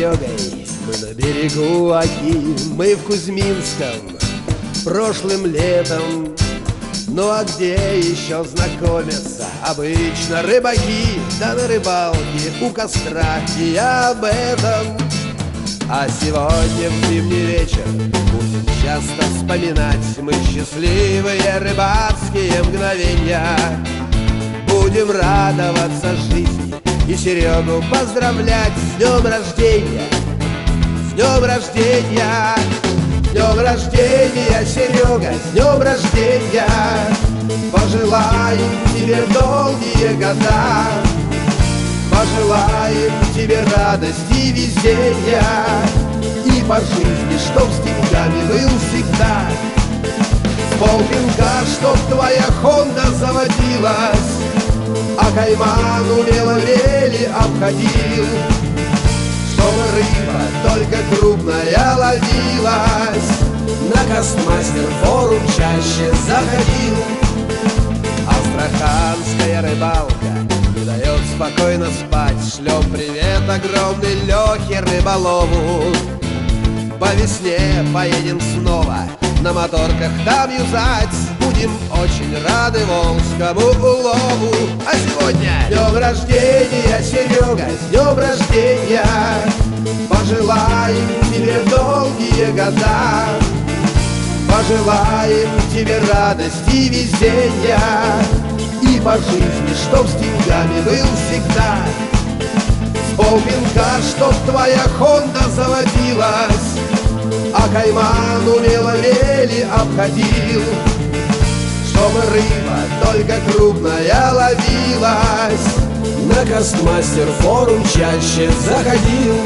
Серегой мы на берегу Оки, мы в Кузьминском прошлым летом. Ну а где еще знакомятся обычно рыбаки? Да на рыбалке у костра, и я об этом. А сегодня в зимний вечер будем часто вспоминать мы счастливые рыбацкие мгновения. Будем радоваться жизни и Серегу поздравлять с днем рождения, с днем рождения. С днем рождения, Серега, с днем рождения! Пожелаем тебе долгие года, пожелаем тебе радости и везения, и по жизни, чтоб с деньгами был всегда. С полпинка, чтоб твоя Хонда заводилась, а Кайман умело мели обходил. Чтобы рыба только крупная ловилась, на Кастмастер форум чаще заходил. Астраханская рыбалка не дает спокойно спать. Шлем привет огромный Лехе рыболову. По весне поедем снова на моторках там юзать. Будем очень рады волжскому улову. А сегодня днем рождения, Серега, с днем рождения! Пожелаем тебе долгие года, пожелаем тебе радости и везения, и по жизни, чтоб с деньгами был всегда. С полпинка, чтоб твоя Хонда заводилась, а Кайман умело мели обходил. Чтобы рыба только крупная ловилась, на Кастмастер форум чаще заходил.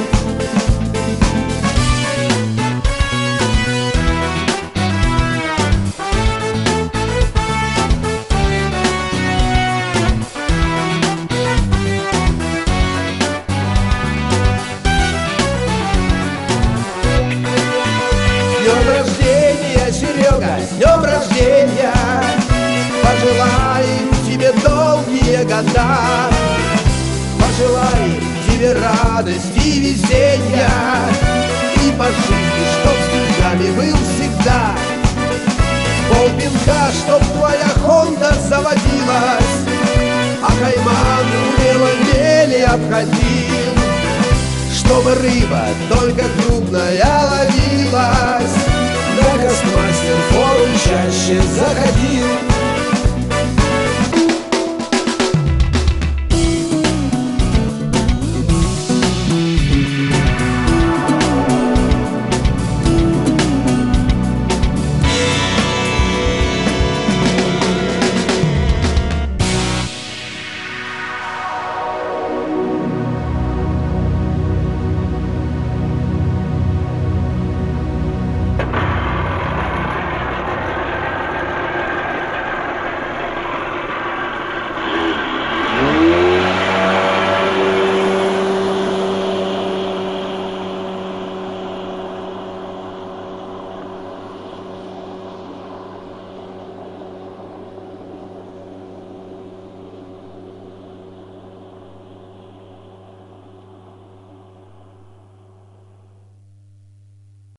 С днем рождения, Серега, с днем рождения! Пожелаем тебе долгие года, пожелаем тебе радости и везения, и по жизни, чтоб с деньгами был всегда. Полпинка, чтоб твоя Хонда заводилась, а Кайман умело мели обходил. Чтобы рыба только крупная ловилась, на Кастмастер форум чаще заходил.